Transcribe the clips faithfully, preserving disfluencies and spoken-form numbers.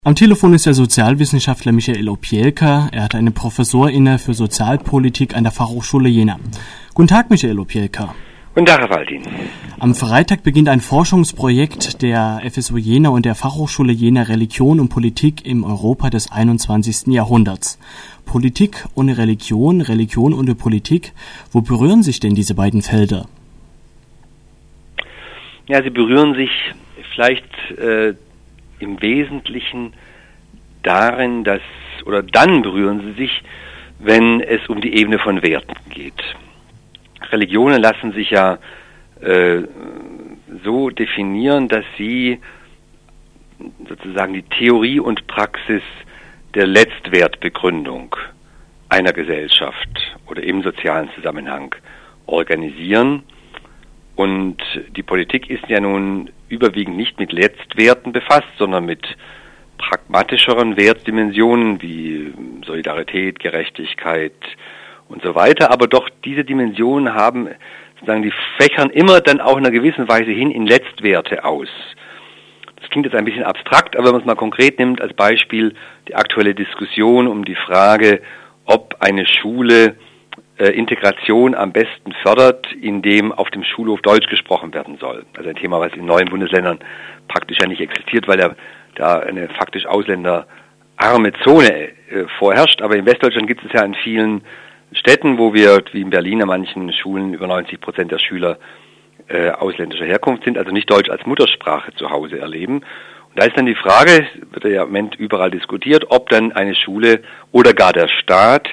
Am Telefon ist der Sozialwissenschaftler Michael Opielka. Er hat eine Professur inne für Sozialpolitik an der Fachhochschule Jena. Guten Tag, Michael Opielka. Guten Tag, Herr Waldin. Am Freitag beginnt ein Forschungsprojekt der F S U Jena und der Fachhochschule Jena Religion und Politik im Europa des einundzwanzigsten Jahrhunderts. Politik ohne Religion, Religion ohne Politik. Wo berühren sich denn diese beiden Felder? Ja, sie berühren sich vielleicht äh, im Wesentlichen darin, dass, oder dann berühren sie sich, wenn es um die Ebene von Werten geht. Religionen lassen sich ja äh, so definieren, dass sie sozusagen die Theorie und Praxis der Letztwertbegründung einer Gesellschaft oder im sozialen Zusammenhang organisieren. Und die Politik ist ja nun überwiegend nicht mit Letztwerten befasst, sondern mit pragmatischeren Wertdimensionen wie Solidarität, Gerechtigkeit und so weiter. Aber doch diese Dimensionen haben, sozusagen, die fächern immer dann auch in einer gewissen Weise hin in Letztwerte aus. Das klingt jetzt ein bisschen abstrakt, aber wenn man es mal konkret nimmt, als Beispiel die aktuelle Diskussion um die Frage, ob eine Schule Integration am besten fördert, indem auf dem Schulhof Deutsch gesprochen werden soll. Also ein Thema, was in neuen Bundesländern praktisch ja nicht existiert, weil ja da eine faktisch ausländerarme Zone äh, vorherrscht. Aber in Westdeutschland gibt es ja in vielen Städten, wo wir, wie in Berlin, an manchen Schulen über neunzig Prozent der Schüler äh, ausländischer Herkunft sind, also nicht Deutsch als Muttersprache zu Hause erleben. Und da ist dann die Frage, wird ja im Moment überall diskutiert, ob dann eine Schule oder gar der Staat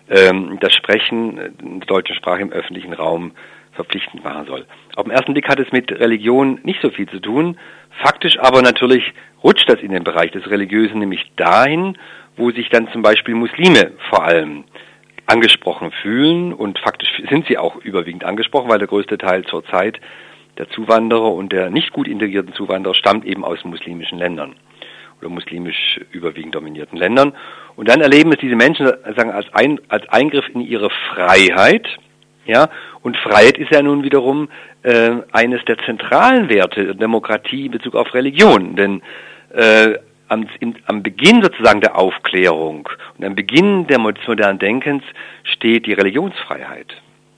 das Sprechen der deutschen Sprache im öffentlichen Raum verpflichtend machen soll. Auf den ersten Blick hat es mit Religion nicht so viel zu tun. Faktisch aber natürlich rutscht das in den Bereich des Religiösen, nämlich dahin, wo sich dann zum Beispiel Muslime vor allem angesprochen fühlen. Und faktisch sind sie auch überwiegend angesprochen, weil der größte Teil zurzeit der Zuwanderer und der nicht gut integrierten Zuwanderer stammt eben aus muslimischen Ländern oder muslimisch überwiegend dominierten Ländern. Und dann erleben es diese Menschen sagen, als, ein, als Eingriff in ihre Freiheit. Ja, und Freiheit ist ja nun wiederum äh, eines der zentralen Werte der Demokratie in Bezug auf Religion. Denn äh, am, in, am Beginn sozusagen der Aufklärung und am Beginn des modernen Denkens steht die Religionsfreiheit.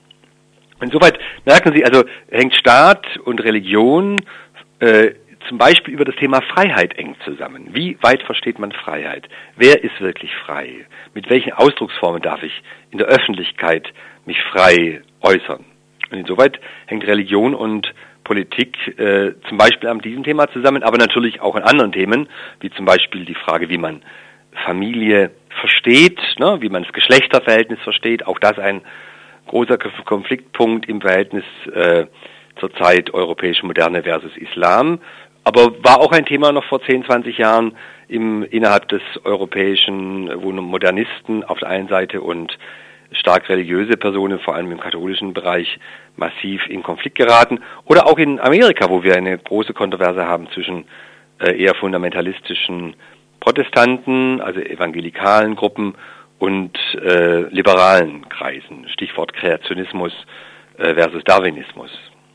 Insoweit merken Sie, also hängt Staat und Religion äh, zum Beispiel über das Thema Freiheit eng zusammen. Wie weit versteht man Freiheit? Wer ist wirklich frei? Mit welchen Ausdrucksformen darf ich in der Öffentlichkeit mich frei äußern? Und insoweit hängt Religion und Politik äh, zum Beispiel an diesem Thema zusammen, aber natürlich auch an anderen Themen, wie zum Beispiel die Frage, wie man Familie versteht, ne, wie man das Geschlechterverhältnis versteht. Auch das ein großer Konfliktpunkt im Verhältnis äh, zur Zeit europäische Moderne versus Islam. Aber war auch ein Thema noch vor zehn, zwanzig Jahren im, innerhalb des europäischen, wo Modernisten auf der einen Seite und stark religiöse Personen, vor allem im katholischen Bereich, massiv in Konflikt geraten. Oder auch in Amerika, wo wir eine große Kontroverse haben zwischen äh, eher fundamentalistischen Protestanten, also evangelikalen Gruppen und äh, liberalen Kreisen. Stichwort Kreationismus äh, versus Darwinismus.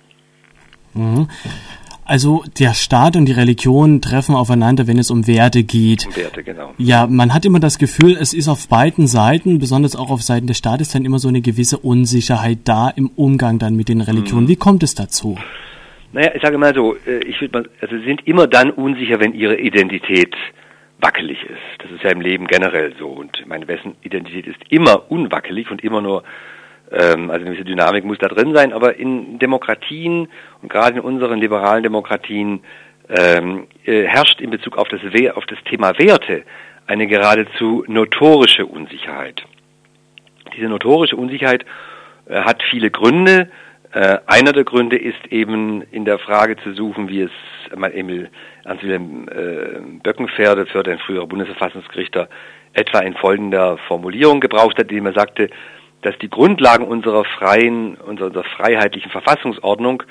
Mhm. Also der Staat und die Religion treffen aufeinander, wenn es um Werte geht. Um Werte, genau. Ja, man hat immer das Gefühl, es ist auf beiden Seiten, besonders auch auf Seiten des Staates, dann immer so eine gewisse Unsicherheit da im Umgang dann mit den Religionen. Wie kommt es dazu? Naja, ich sage mal so, ich würde mal, also sie sind immer dann unsicher, wenn ihre Identität wackelig ist. Das ist ja im Leben generell so. Und meine, wessen Identität ist immer unwackelig und immer nur also eine gewisse Dynamik muss da drin sein, aber in Demokratien und gerade in unseren liberalen Demokratien ähm, äh, herrscht in Bezug auf das, We- auf das Thema Werte eine geradezu notorische Unsicherheit. Diese notorische Unsicherheit äh, hat viele Gründe. Äh, einer der Gründe ist eben in der Frage zu suchen, wie es mein Emil Ernst Wilhelm äh, Böckenförde, für den früheren Bundesverfassungsrichter, etwa in folgender Formulierung gebraucht hat, indem er sagte, dass die Grundlagen unserer freien, unserer freiheitlichen Verfassungsordnung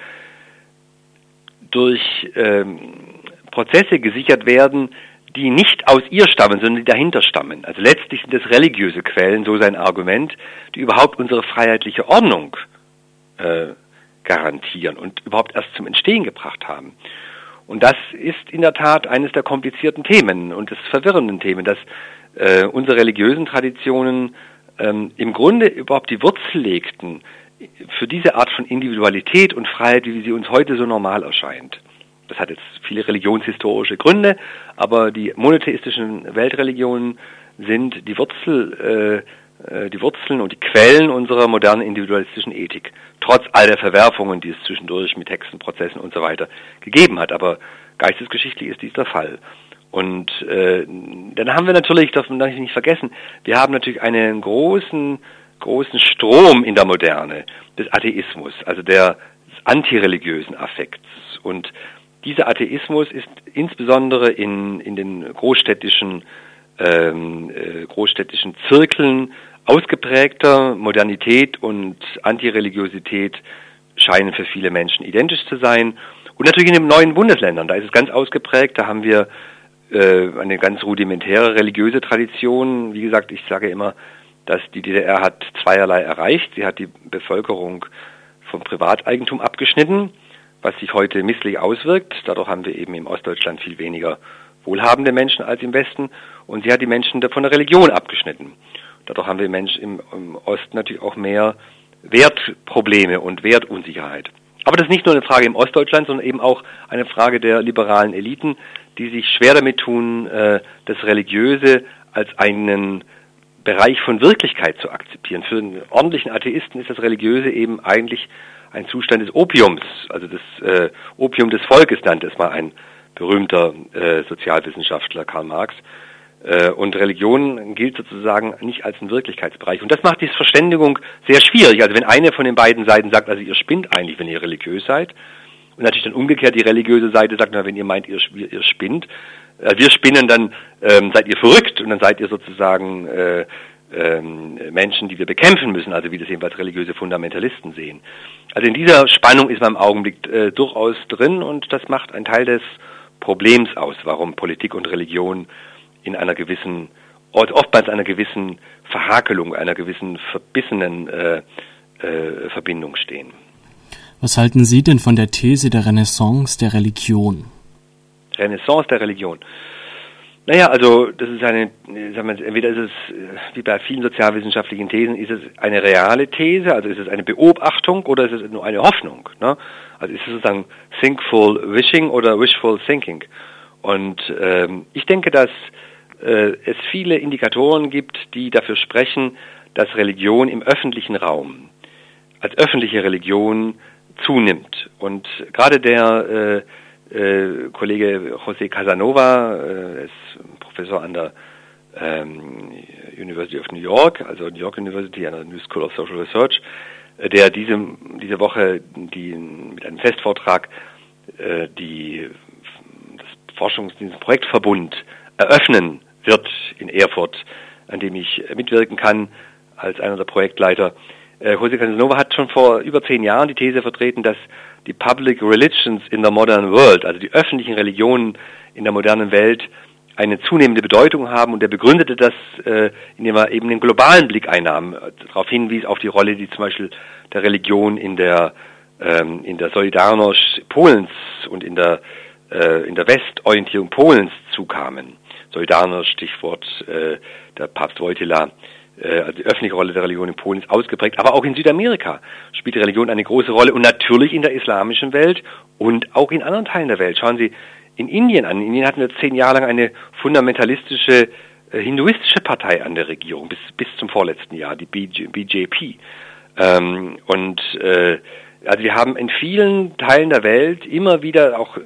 durch ähm, Prozesse gesichert werden, die nicht aus ihr stammen, sondern die dahinter stammen. Also letztlich sind es religiöse Quellen, so sein Argument, die überhaupt unsere freiheitliche Ordnung äh, garantieren und überhaupt erst zum Entstehen gebracht haben. Und das ist in der Tat eines der komplizierten Themen und des verwirrenden Themen, dass äh, unsere religiösen Traditionen ähm, im Grunde überhaupt die Wurzel legten für diese Art von Individualität und Freiheit, wie sie uns heute so normal erscheint. Das hat jetzt viele religionshistorische Gründe, aber die monotheistischen Weltreligionen sind die Wurzel, äh, die Wurzeln und die Quellen unserer modernen individualistischen Ethik. Trotz all der Verwerfungen, die es zwischendurch mit Texten, Prozessen und so weiter gegeben hat. Aber geistesgeschichtlich ist dies der Fall. Und äh, dann haben wir natürlich, darf man nicht vergessen, wir haben natürlich einen großen, großen Strom in der Moderne des Atheismus, also der des antireligiösen Affekts. Und dieser Atheismus ist insbesondere in, in den großstädtischen, ähm, äh, großstädtischen Zirkeln ausgeprägter. Modernität und Antireligiosität scheinen für viele Menschen identisch zu sein. Und natürlich in den neuen Bundesländern, da ist es ganz ausgeprägt, da haben wir äh, eine ganz rudimentäre religiöse Tradition. Wie gesagt, ich sage immer, dass die D D R hat zweierlei erreicht. Sie hat die Bevölkerung vom Privateigentum abgeschnitten, was sich heute misslich auswirkt. Dadurch haben wir eben im Ostdeutschland viel weniger wohlhabende Menschen als im Westen. Und sie hat die Menschen von der Religion abgeschnitten. Dadurch haben wir Menschen im, im Osten natürlich auch mehr Wertprobleme und Wertunsicherheit. Aber das ist nicht nur eine Frage im Ostdeutschland, sondern eben auch eine Frage der liberalen Eliten, die sich schwer damit tun, das Religiöse als einen Bereich von Wirklichkeit zu akzeptieren. Für einen ordentlichen Atheisten ist das Religiöse eben eigentlich ein Zustand des Opiums, also das äh, Opium des Volkes nannte es mal ein berühmter äh, Sozialwissenschaftler, Karl Marx. Äh, und Religion gilt sozusagen nicht als ein Wirklichkeitsbereich. Und das macht die Verständigung sehr schwierig. Also wenn eine von den beiden Seiten sagt, also ihr spinnt eigentlich, wenn ihr religiös seid, und natürlich dann umgekehrt die religiöse Seite sagt, na, wenn ihr meint, ihr, ihr spinnt, äh, wir spinnen, dann ähm, seid ihr verrückt und dann seid ihr sozusagen äh, ähm, Menschen, die wir bekämpfen müssen, also wie das jedenfalls religiöse Fundamentalisten sehen. Also in dieser Spannung ist man im Augenblick äh, durchaus drin und das macht einen Teil des Problems aus, warum Politik und Religion in einer gewissen, oftmals einer gewissen Verhakelung, einer gewissen verbissenen äh, äh, Verbindung stehen. Was halten Sie denn von der These der Renaissance der Religion? Renaissance der Religion. Naja, also das ist eine, sagen wir, entweder ist es, wie bei vielen sozialwissenschaftlichen Thesen, ist es eine reale These, also ist es eine Beobachtung oder ist es nur eine Hoffnung? Ne? Also ist es sozusagen thinkful wishing oder wishful thinking? Und ähm, ich denke, dass äh, es viele Indikatoren gibt, die dafür sprechen, dass Religion im öffentlichen Raum als öffentliche Religion zunimmt. Und gerade der äh, äh, Kollege José Casanova, äh, ist Professor an der ähm, University of New York, also New York University, an der New School of Social Research, äh, der diese, diese Woche die, mit einem Festvortrag äh, die, das Forschungs-, diesen Projektverbund eröffnen wird in Erfurt, an dem ich mitwirken kann als einer der Projektleiter. Äh, José Casanova hat schon vor über zehn Jahren die These vertreten, dass die Public Religions in the Modern World, also die öffentlichen Religionen in der modernen Welt, eine zunehmende Bedeutung haben, und er begründete das, äh, indem er eben den globalen Blick einnahm, darauf hinwies auf die Rolle, die zum Beispiel der Religion in der ähm, in der Solidarność Polens und in der äh, in der Westorientierung Polens zukamen. Solidarność, Stichwort äh, der Papst Wojtyla. Also die öffentliche Rolle der Religion in Polen ist ausgeprägt, aber auch in Südamerika spielt die Religion eine große Rolle und natürlich in der islamischen Welt und auch in anderen Teilen der Welt. Schauen Sie in Indien an. In Indien hatten wir zehn Jahre lang eine fundamentalistische äh, hinduistische Partei an der Regierung, bis bis zum vorletzten Jahr, die B J P. Ähm, und äh, also wir haben in vielen Teilen der Welt immer wieder auch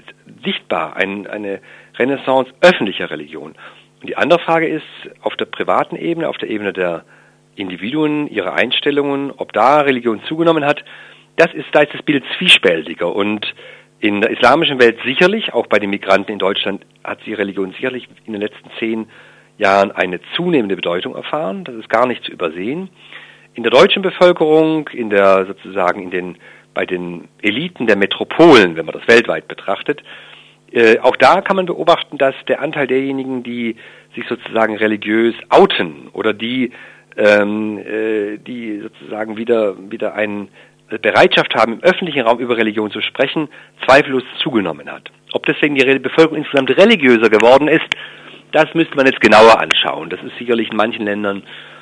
sichtbar ein, eine Renaissance öffentlicher Religion. Und die andere Frage ist, auf der privaten Ebene, auf der Ebene der Individuen, ihre Einstellungen, ob da Religion zugenommen hat, das ist, da ist das Bild zwiespältiger. Und in der islamischen Welt sicherlich, auch bei den Migranten in Deutschland, hat die Religion sicherlich in den letzten zehn Jahren eine zunehmende Bedeutung erfahren. Das ist gar nicht zu übersehen. In der deutschen Bevölkerung, in der sozusagen in den, bei den Eliten der Metropolen, wenn man das weltweit betrachtet, Äh, auch da kann man beobachten, dass der Anteil derjenigen, die sich sozusagen religiös outen oder die, ähm, äh, die sozusagen wieder wieder eine Bereitschaft haben, im öffentlichen Raum über Religion zu sprechen, zweifellos zugenommen hat. Ob deswegen die Bevölkerung insgesamt religiöser geworden ist, das müsste man jetzt genauer anschauen. Das ist sicherlich in manchen Ländern,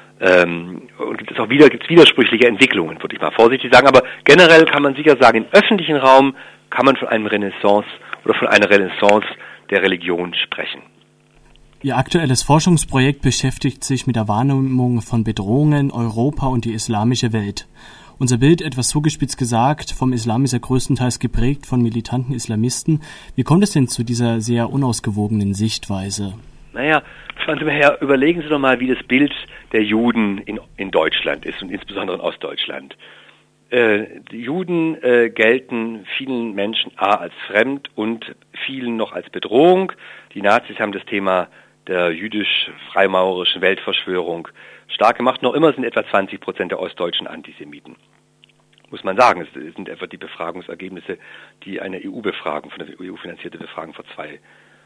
ähm, und gibt es auch wieder, gibt's widersprüchliche Entwicklungen, würde ich mal vorsichtig sagen, aber generell kann man sicher sagen, im öffentlichen Raum kann man von einem Renaissance oder von einer Renaissance der Religion sprechen. Ihr aktuelles Forschungsprojekt beschäftigt sich mit der Wahrnehmung von Bedrohungen Europa und die islamische Welt. Unser Bild, etwas zugespitzt gesagt, vom Islam ist ja größtenteils geprägt von militanten Islamisten. Wie kommt es denn zu dieser sehr unausgewogenen Sichtweise? Naja, von daher überlegen Sie doch mal, wie das Bild der Juden in, in Deutschland ist und insbesondere in Ostdeutschland. Äh, die Juden äh, gelten vielen Menschen A als fremd und vielen noch als Bedrohung. Die Nazis haben das Thema der jüdisch-freimaurerischen Weltverschwörung stark gemacht. Noch immer sind etwa zwanzig Prozent der Ostdeutschen Antisemiten. Muss man sagen, es sind etwa die Befragungsergebnisse, die eine E U-Befragung, von der E U finanzierte Befragung vor zwei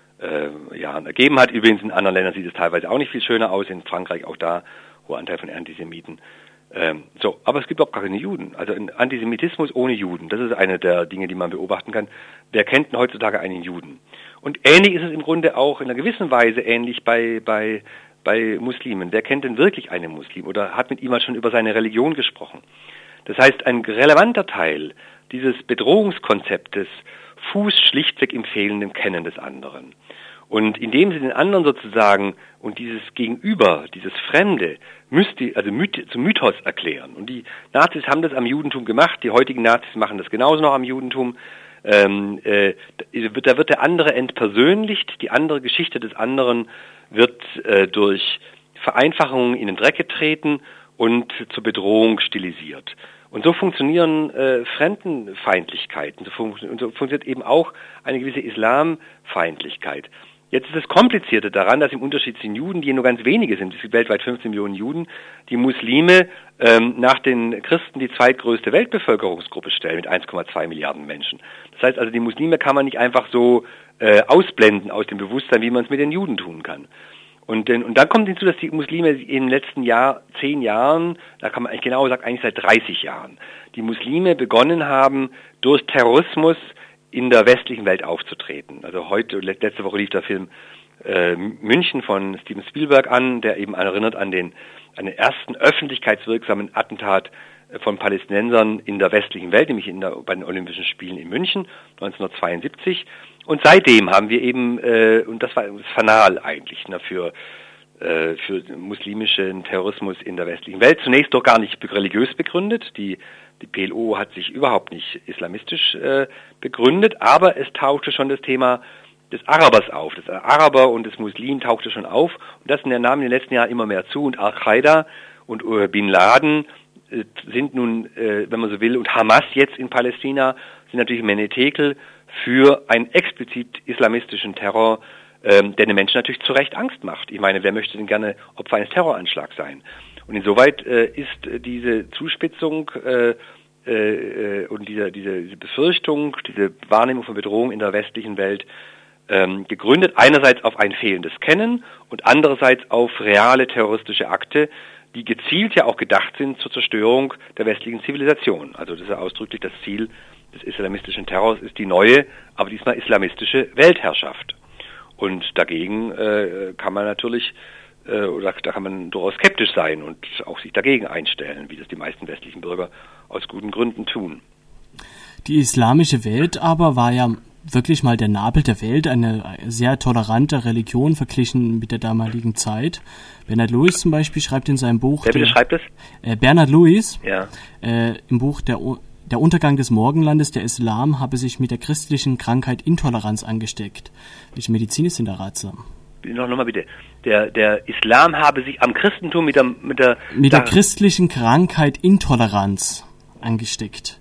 äh, Jahren ergeben hat. Übrigens in anderen Ländern sieht es teilweise auch nicht viel schöner aus. In Frankreich auch da hoher Anteil von Antisemiten. Ähm, so, aber es gibt auch gar keine Juden. Also ein Antisemitismus ohne Juden, das ist eine der Dinge, die man beobachten kann. Wer kennt denn heutzutage einen Juden? Und ähnlich ist es im Grunde auch in einer gewissen Weise ähnlich bei bei bei Muslimen. Wer kennt denn wirklich einen Muslim oder hat mit ihm mal schon über seine Religion gesprochen? Das heißt, ein relevanter Teil dieses Bedrohungskonzeptes fußt schlichtweg im fehlenden Kennen des anderen. Und indem sie den anderen sozusagen und dieses Gegenüber, dieses Fremde, Mysti, also Myth, zum Mythos erklären. Und die Nazis haben das am Judentum gemacht, die heutigen Nazis machen das genauso noch am Judentum. Ähm, äh, da wird der andere entpersönlicht, die andere Geschichte des anderen wird äh, durch Vereinfachungen in den Dreck getreten und zur Bedrohung stilisiert. Und so funktionieren äh, Fremdenfeindlichkeiten, so, fun- und so funktioniert eben auch eine gewisse Islamfeindlichkeit. Jetzt ist das Komplizierte daran, dass im Unterschied zu den Juden, die nur ganz wenige sind, es gibt weltweit fünfzehn Millionen Juden, die Muslime ähm, nach den Christen die zweitgrößte Weltbevölkerungsgruppe stellen mit eins Komma zwei Milliarden Menschen. Das heißt also, die Muslime kann man nicht einfach so äh, ausblenden aus dem Bewusstsein, wie man es mit den Juden tun kann. Und, denn, und dann kommt hinzu, dass die Muslime in den letzten Jahr, zehn Jahren, da kann man eigentlich genau sagen, eigentlich seit dreißig Jahren, die Muslime begonnen haben, durch Terrorismus in der westlichen Welt aufzutreten. Also heute, letzte Woche lief der Film äh, München von Steven Spielberg an, der eben erinnert an den, an den ersten öffentlichkeitswirksamen Attentat von Palästinensern in der westlichen Welt, nämlich in der, bei den Olympischen Spielen in München neunzehnhundertzweiundsiebzig. Und seitdem haben wir eben, äh, und das war das Fanal eigentlich, ne, für, äh, für muslimischen Terrorismus in der westlichen Welt. Zunächst doch gar nicht religiös begründet. Die, die P L O hat sich überhaupt nicht islamistisch äh, begründet, aber es tauchte schon das Thema des Arabers auf. Das Araber und des Muslim tauchte schon auf. Und das nahm in den letzten Jahren immer mehr zu. Und Al-Qaida und äh, Bin Laden äh, sind nun, äh, wenn man so will, und Hamas jetzt in Palästina sind natürlich Menetekel für einen explizit islamistischen Terror, ähm, der den Menschen natürlich zu Recht Angst macht. Ich meine, wer möchte denn gerne Opfer eines Terroranschlags sein? Und insoweit äh, ist äh, diese Zuspitzung äh, äh, und diese, diese, diese Befürchtung, diese Wahrnehmung von Bedrohung in der westlichen Welt ähm, gegründet, einerseits auf ein fehlendes Kennen und andererseits auf reale terroristische Akte, die gezielt ja auch gedacht sind zur Zerstörung der westlichen Zivilisation. Also das ist ja ausdrücklich das Ziel des islamistischen Terrors, ist die neue, aber diesmal islamistische Weltherrschaft. Und dagegen äh, kann man natürlich, äh, oder da kann man durchaus skeptisch sein und auch sich dagegen einstellen, wie das die meisten westlichen Bürger aus guten Gründen tun. Die islamische Welt aber war ja wirklich mal der Nabel der Welt, eine sehr tolerante Religion verglichen mit der damaligen Zeit. Bernard Lewis zum Beispiel schreibt in seinem Buch... Wer bitte schreibt es? Äh, Bernard Lewis, ja. äh, im Buch der, der Untergang des Morgenlandes, der Islam habe sich mit der christlichen Krankheit Intoleranz angesteckt. Welche Medizin ist denn da ratsam? Noch, noch mal bitte. Der, der Islam habe sich am Christentum mit der... Mit der, mit der christlichen Krankheit Intoleranz angesteckt.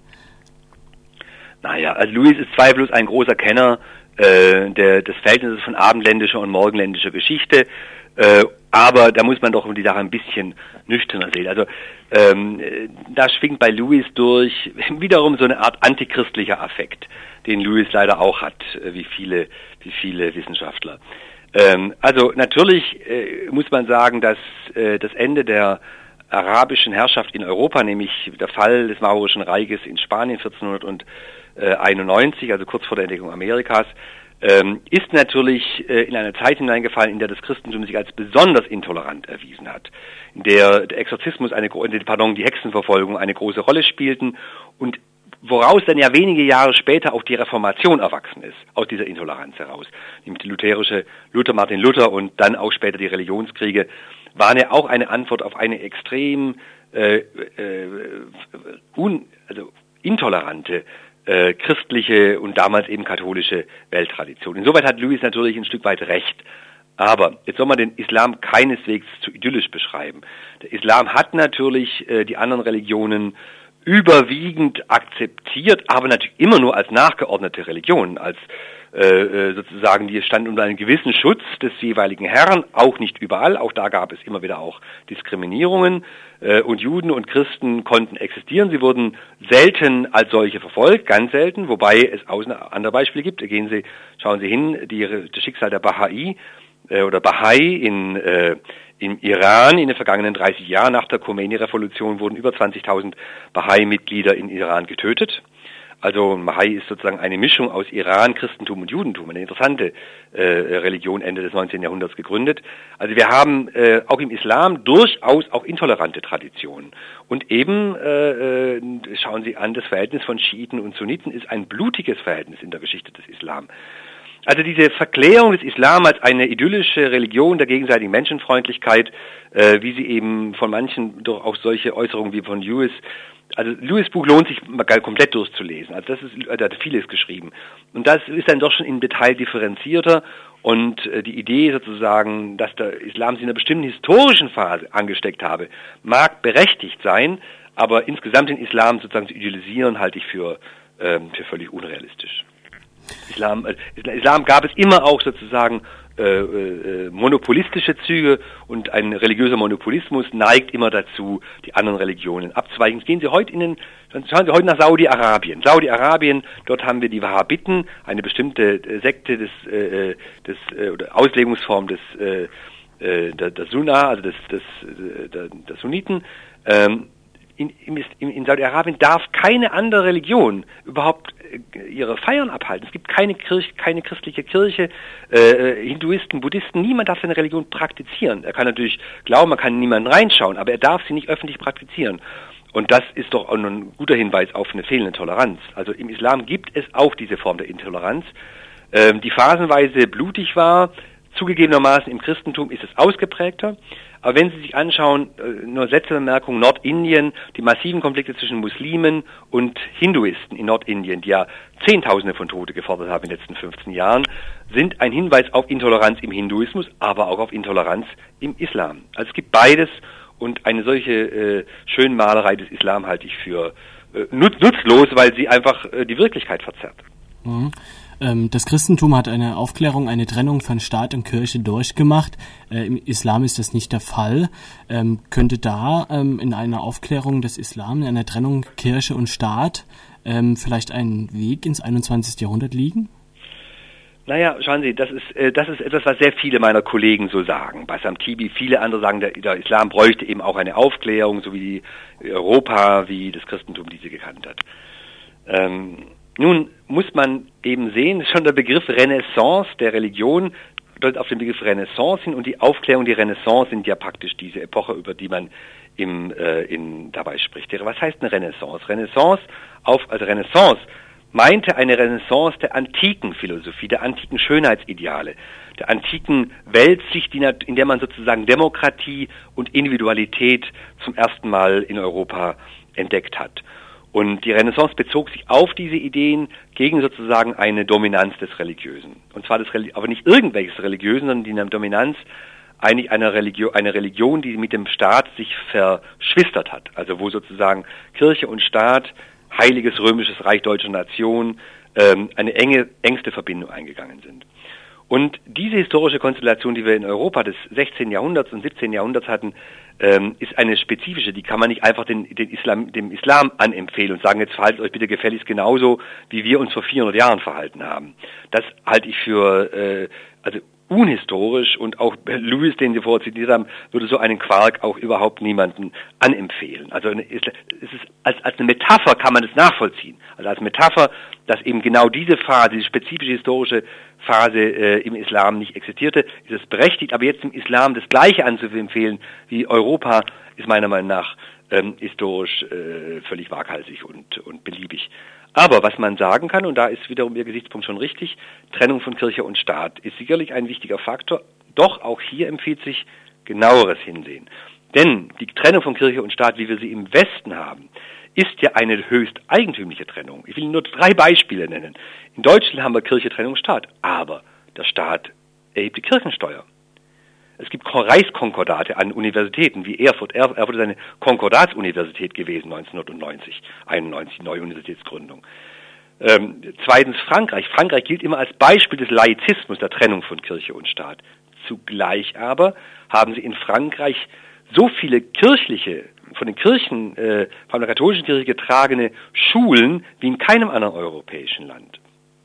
Naja, also Lewis ist zweifellos ein großer Kenner äh, der, des Verhältnisses von abendländischer und morgenländischer Geschichte, äh, aber da muss man doch die Sache ein bisschen nüchterner sehen. Also ähm, da schwingt bei Lewis durch wiederum so eine Art antichristlicher Affekt, den Lewis leider auch hat, wie viele, wie viele Wissenschaftler. Ähm, also natürlich äh, muss man sagen, dass äh, das Ende der arabischen Herrschaft in Europa, nämlich der Fall des Maurischen Reiches in Spanien vierzehnhunderteinundneunzig, also kurz vor der Entdeckung Amerikas, ähm, ist natürlich äh, in eine Zeit hineingefallen, in der das Christentum sich als besonders intolerant erwiesen hat, in der der Exorzismus, eine, pardon, die Hexenverfolgung eine große Rolle spielten und woraus dann ja wenige Jahre später auch die Reformation erwachsen ist, aus dieser Intoleranz heraus. Nämlich die lutherische Luther, Martin Luther und dann auch später die Religionskriege waren ja auch eine Antwort auf eine extrem äh, äh, un, also intolerante äh, christliche und damals eben katholische Welttradition. Insoweit hat Lewis natürlich ein Stück weit recht. Aber jetzt soll man den Islam keineswegs zu idyllisch beschreiben. Der Islam hat natürlich äh, die anderen Religionen überwiegend akzeptiert, aber natürlich immer nur als nachgeordnete Religion, als äh, sozusagen, die standen unter einem gewissen Schutz des jeweiligen Herrn, auch nicht überall, auch da gab es immer wieder auch Diskriminierungen äh, und Juden und Christen konnten existieren, sie wurden selten als solche verfolgt, ganz selten, wobei es Ausna- andere Beispiele gibt, gehen Sie, schauen Sie hin, die, das Schicksal der Bahai äh, oder Bahai in äh, Im Iran in den vergangenen dreißig Jahren nach der Khomeini-Revolution wurden über zwanzigtausend Bahai-Mitglieder in Iran getötet. Also Bahai ist sozusagen eine Mischung aus Iran, Christentum und Judentum, eine interessante äh, Religion Ende des neunzehnten Jahrhunderts gegründet. Also wir haben äh, auch im Islam durchaus auch intolerante Traditionen. Und eben, äh, schauen Sie an, das Verhältnis von Schiiten und Sunniten ist ein blutiges Verhältnis in der Geschichte des Islam. Also diese Verklärung des Islam als eine idyllische Religion der gegenseitigen Menschenfreundlichkeit, äh, wie sie eben von manchen durch auch solche Äußerungen wie von Lewis, also Lewis' Buch lohnt sich mal komplett durchzulesen. Also das ist, er hat vieles geschrieben. Und das ist dann doch schon im Detail differenzierter und äh, die Idee sozusagen, dass der Islam sich in einer bestimmten historischen Phase angesteckt habe, mag berechtigt sein, aber insgesamt den Islam sozusagen zu idealisieren, halte ich für, ähm, für völlig unrealistisch. Islam, äh, Islam gab es immer auch sozusagen äh, äh, monopolistische Züge und ein religiöser Monopolismus neigt immer dazu, die anderen Religionen abzuweichen. Gehen Sie heute in den, schauen Sie heute nach Saudi-Arabien. Saudi-Arabien, dort haben wir die Wahhabiten, eine bestimmte äh, Sekte des, äh, des äh, oder Auslegungsform des äh, äh, der, der Sunna, also des, des äh, der, der Sunniten. Ähm, In, in, in Saudi-Arabien darf keine andere Religion überhaupt äh, ihre Feiern abhalten. Es gibt keine Kirche, keine christliche Kirche, äh, Hinduisten, Buddhisten, niemand darf seine Religion praktizieren. Er kann natürlich glauben, man kann niemanden reinschauen, aber er darf sie nicht öffentlich praktizieren. Und das ist doch auch ein guter Hinweis auf eine fehlende Toleranz. Also im Islam gibt es auch diese Form der Intoleranz, ähm, die phasenweise blutig war. Zugegebenermaßen im Christentum ist es ausgeprägter. Aber wenn Sie sich anschauen, nur letzte Bemerkung, Nordindien, die massiven Konflikte zwischen Muslimen und Hinduisten in Nordindien, die ja Zehntausende von Tote gefordert haben in den letzten fünfzehn Jahren, sind ein Hinweis auf Intoleranz im Hinduismus, aber auch auf Intoleranz im Islam. Also es gibt beides und eine solche äh, Schönmalerei des Islam halte ich für äh, nutz- nutzlos, weil sie einfach äh, die Wirklichkeit verzerrt. Mhm. Das Christentum hat eine Aufklärung, eine Trennung von Staat und Kirche durchgemacht. Äh, Im Islam ist das nicht der Fall. Ähm, könnte da ähm, in einer Aufklärung des Islam, in einer Trennung Kirche und Staat, ähm, vielleicht ein Weg ins einundzwanzigste Jahrhundert liegen? Naja, schauen Sie, das ist, äh, das ist etwas, was sehr viele meiner Kollegen so sagen. Bassam Tibi, viele andere sagen, der, der Islam bräuchte eben auch eine Aufklärung, so wie Europa, wie das Christentum diese gekannt hat. Ähm, Nun muss man eben sehen, schon der Begriff Renaissance der Religion deutet auf den Begriff Renaissance hin und die Aufklärung, die Renaissance sind ja praktisch diese Epoche, über die man im, äh, in, dabei spricht. Was heißt eine Renaissance? Renaissance, auf, also Renaissance meinte eine Renaissance der antiken Philosophie, der antiken Schönheitsideale, der antiken Weltsicht, die, in der man sozusagen Demokratie und Individualität zum ersten Mal in Europa entdeckt hat. Und die Renaissance bezog sich auf diese Ideen gegen sozusagen eine Dominanz des Religiösen. Und zwar des, aber nicht irgendwelches Religiösen, sondern die Dominanz eigentlich einer Religion, eine Religion, die mit dem Staat sich verschwistert hat. Also wo sozusagen Kirche und Staat, Heiliges Römisches Reich Deutscher Nation, ähm, eine enge, engste Verbindung eingegangen sind. Und diese historische Konstellation, die wir in Europa des sechzehnten Jahrhunderts und siebzehnten Jahrhunderts hatten, ähm, ist eine spezifische, die kann man nicht einfach den, den Islam, dem Islam anempfehlen und sagen, jetzt verhaltet euch bitte gefälligst genauso, wie wir uns vor vierhundert Jahren verhalten haben. Das halte ich für äh, also unhistorisch und auch Lewis, den Sie vorher zitiert haben, würde so einen Quark auch überhaupt niemanden anempfehlen. Also es ist als, als eine Metapher kann man das nachvollziehen. Also als Metapher, dass eben genau diese Phase, diese spezifische historische Phase äh, im Islam nicht existierte, ist es berechtigt. Aber jetzt im Islam das Gleiche anzuempfehlen wie Europa, ist meiner Meinung nach ähm, historisch äh, völlig waghalsig und, und beliebig. Aber was man sagen kann, und da ist wiederum Ihr Gesichtspunkt schon richtig, Trennung von Kirche und Staat ist sicherlich ein wichtiger Faktor. Doch auch hier empfiehlt sich genaueres Hinsehen. Denn die Trennung von Kirche und Staat, wie wir sie im Westen haben, ist ja eine höchst eigentümliche Trennung. Ich will nur drei Beispiele nennen. In Deutschland haben wir Kirche, Trennung, Staat. Aber der Staat erhebt die Kirchensteuer. Es gibt Reichskonkordate an Universitäten wie Erfurt. Erfurt ist eine Konkordatsuniversität gewesen, neunzehnhundertneunzig, einundneunzig, neue Universitätsgründung. Ähm, zweitens Frankreich. Frankreich gilt immer als Beispiel des Laizismus, der Trennung von Kirche und Staat. Zugleich aber haben sie in Frankreich so viele kirchliche, von den Kirchen, äh, von der katholischen Kirche getragene Schulen wie in keinem anderen europäischen Land.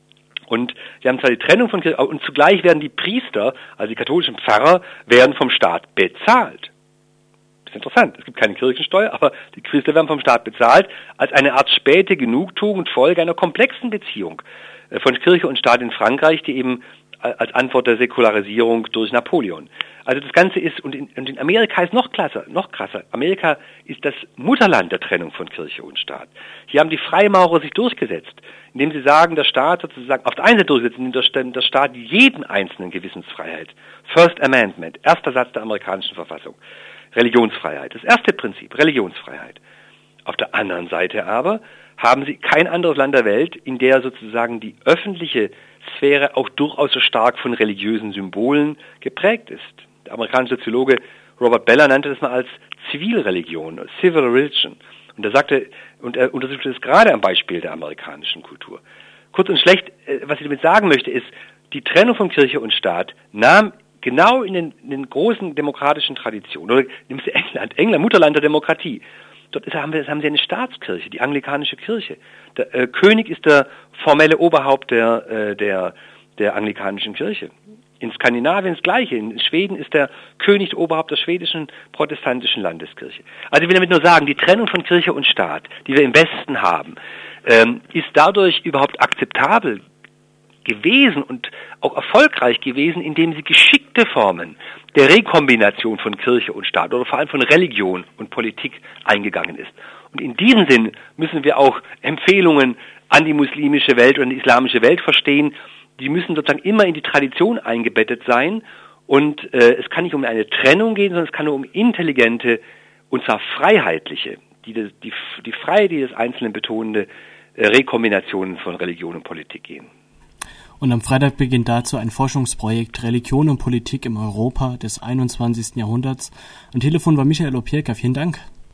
Und wir haben zwar die Trennung von Kirche, und zugleich werden die Priester, also die katholischen Pfarrer, werden vom Staat bezahlt. Das ist interessant. Es gibt keine Kirchensteuer, aber die Priester werden vom Staat bezahlt als eine Art späte Genugtuung und Folge einer komplexen Beziehung von Kirche und Staat in Frankreich, die eben als Antwort der Säkularisierung durch Napoleon. Also das Ganze ist, und in, und in Amerika ist noch krasser, noch krasser. Amerika ist das Mutterland der Trennung von Kirche und Staat. Hier haben die Freimaurer sich durchgesetzt, indem sie sagen, der Staat sozusagen, auf der einen Seite durchsetzen, indem der Staat jeden einzelnen Gewissensfreiheit, First Amendment, erster Satz der amerikanischen Verfassung, Religionsfreiheit, das erste Prinzip, Religionsfreiheit. Auf der anderen Seite aber haben sie kein anderes Land der Welt, in der sozusagen die öffentliche Sphäre auch durchaus so stark von religiösen Symbolen geprägt ist. Der amerikanische Soziologe Robert Bellah nannte das mal als Zivilreligion, Civil Religion. Und er sagte, und er untersuchte das gerade am Beispiel der amerikanischen Kultur. Kurz und schlecht, was ich damit sagen möchte, ist, die Trennung von Kirche und Staat nahm genau in den, in den großen demokratischen Traditionen, oder nimmst du England, England, Mutterland der Demokratie. Dort ist, haben, wir, haben sie eine Staatskirche, die anglikanische Kirche. Der äh, König ist der formelle Oberhaupt der, äh, der, der anglikanischen Kirche. In Skandinavien das Gleiche. In Schweden ist der König der Oberhaupt der schwedischen protestantischen Landeskirche. Also ich will damit nur sagen, die Trennung von Kirche und Staat, die wir im Westen haben, ähm, ist dadurch überhaupt akzeptabel gewesen und auch erfolgreich gewesen, indem sie geschickte Formen der Rekombination von Kirche und Staat oder vor allem von Religion und Politik eingegangen ist. Und in diesem Sinn müssen wir auch Empfehlungen an die muslimische Welt und die islamische Welt verstehen. Die müssen sozusagen immer in die Tradition eingebettet sein und äh, es kann nicht um eine Trennung gehen, sondern es kann nur um intelligente und zwar freiheitliche, die, die, die, die Freiheit, die des Einzelnen betonende äh, Rekombinationen von Religion und Politik gehen. Und am Freitag beginnt dazu ein Forschungsprojekt Religion und Politik im Europa des einundzwanzigsten Jahrhunderts. Am Telefon war Michael Opierka. Vielen Dank.